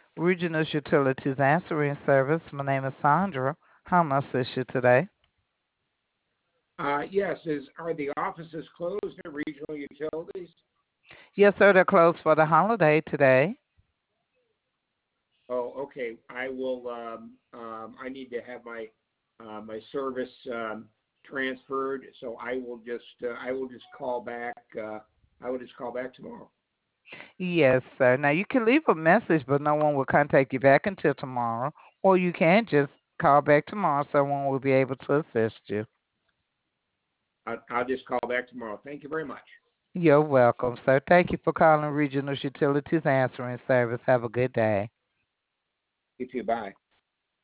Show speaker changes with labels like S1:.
S1: Regional Utilities Answering Service. My name is Sandra. How may I assist you today?
S2: Yes, are the offices closed at Regional Utilities?
S1: Yes, sir. They're closed for the holiday today.
S2: Oh, okay. I need to have my service transferred, so I will just call back. I will just call back tomorrow.
S1: Yes, sir. Now you can leave a message, but no one will contact you back until tomorrow, or you can just call back tomorrow. Someone will be able to assist you.
S2: I'll just call back tomorrow. Thank you very much.
S1: You're welcome, sir. Thank you for calling Regional Utilities Answering Service. Have a good day.
S2: You too. Bye.